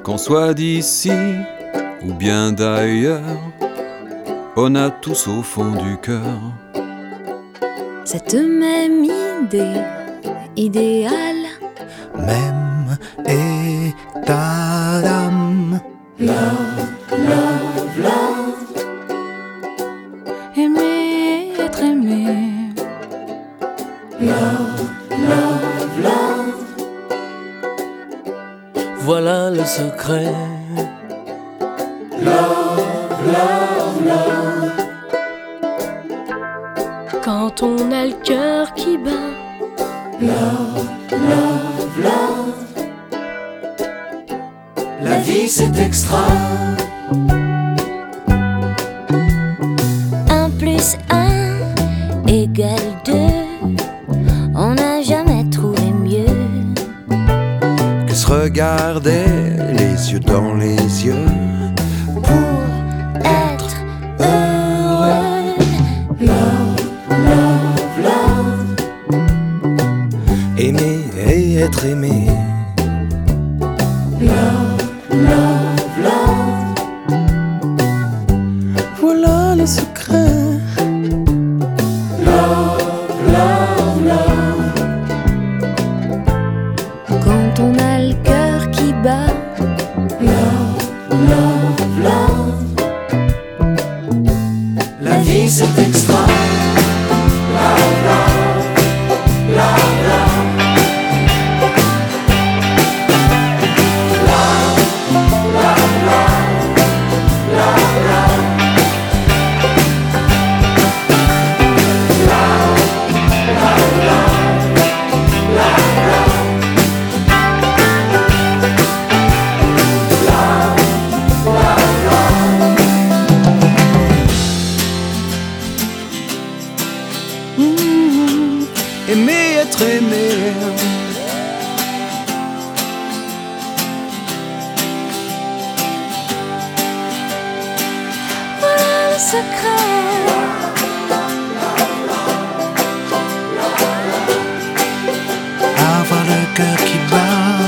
Qu'on soit d'ici ou bien d'ailleurs, on a tous au fond du cœur cette même idée idéale, même état d'âme. Love, love, love. aimer, être aimé. Love, love, love. Voilà le secret. Love, love, love. Quand on a le cœur qui bat, Love, love, love. La vie c'est extra. 1 plus 1 égale 2. On n'a jamais trouvé mieux Que se regarder les yeux dans les yeux pour être heureux. Love, love, love. aimer et être aimé. Love, love, love. Voilà le secret. Love, love, love. Quand on a le cœur qui bat, Love, love, love. La vie c'est extra. Love, love, love, love. Love, love, love, love, love. Love, love, love, love, love. Aimer, être aimé. voilà le secret. Avoir le cœur qui bat.